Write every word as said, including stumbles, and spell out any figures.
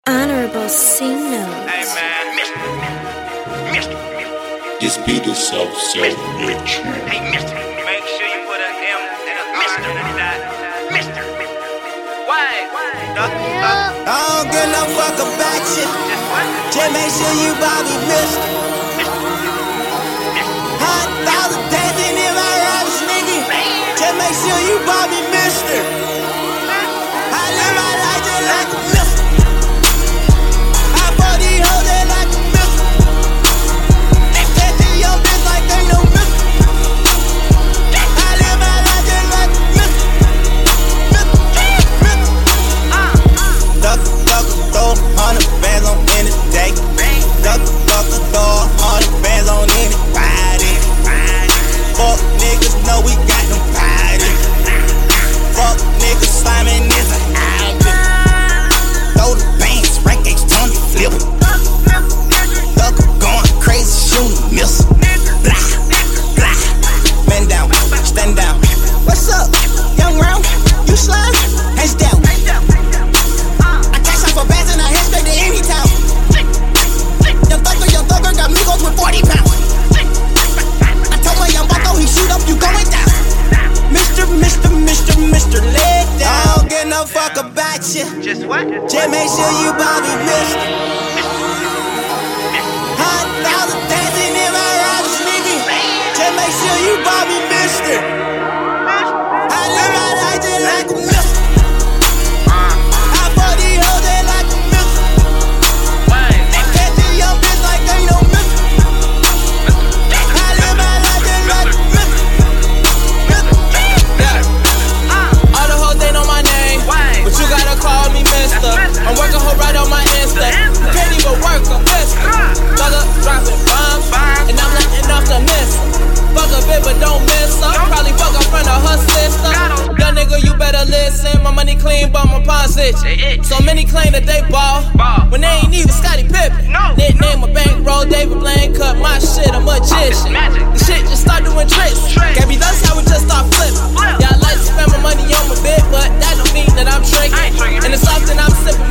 Honorable C-Note. Hey man, Mister, Mister, This beat is so, so rich. hey Mister, make sure you put a M and a Mister in that. Mister, why? Duck, duck, I don't give no fuck about you. just what? Just make sure you Bobby Mister. Hundred thousand dancing in my raps, nigga. Just make sure you Bobby Mister. I live my life just like a mister. I bought these hoes just like a mister. They said to your bitch like they no mister. I live my life just like a mister. Mister, mister. Duck, duck, throw hundred bands on any day. Duck, duck, throw hundred bands on any Friday. Fuck niggas know we got them bodies. Fuck niggas, Simon is a outfit. Throw the bands, rank H, Tony flip. Duck going crazy, shooting miss. Blah, blah. Man down, stand down. What's up, young round? You slime? Hands down. I cash out for bands and I head straight to any town. Young thugger, young thugger got Migos with forty pounds. I told my young bucko he shoot up, you going down. Mister, Mister, Mister, Mister, leg down. I don't give no fuck about you. Just what? Just make sure you Bobby Mister. Hundred thousand dancing in my raps, nigga. Just make sure you Bobby Mister. I live my life just like a mister. I bought these hoes just like a mister. They catch a young bitch like they no mister. I live my life just like a mister. Yeah. All the hoes, they know my name, but you gotta call me mister. I'm working her right on my Insta. You can't even work a mister. Thugger dropping bombs, and I'm letting off the miss. Fuck a bit, but don't miss her. Probably fuck in front of her sister. Young nigga, you better listen. My money clean, but my pawn's itch. So many claim that they ball, when they ain't even Scottie Pippen. Nickname a bankroll, David Blaine. Cut my shit, a magician. The shit just start doing tricks. Can't be that's how we just start flipping. Yeah, I like to spend my money on my bit, but that don't mean that I'm tricking. And it's often I'm sipping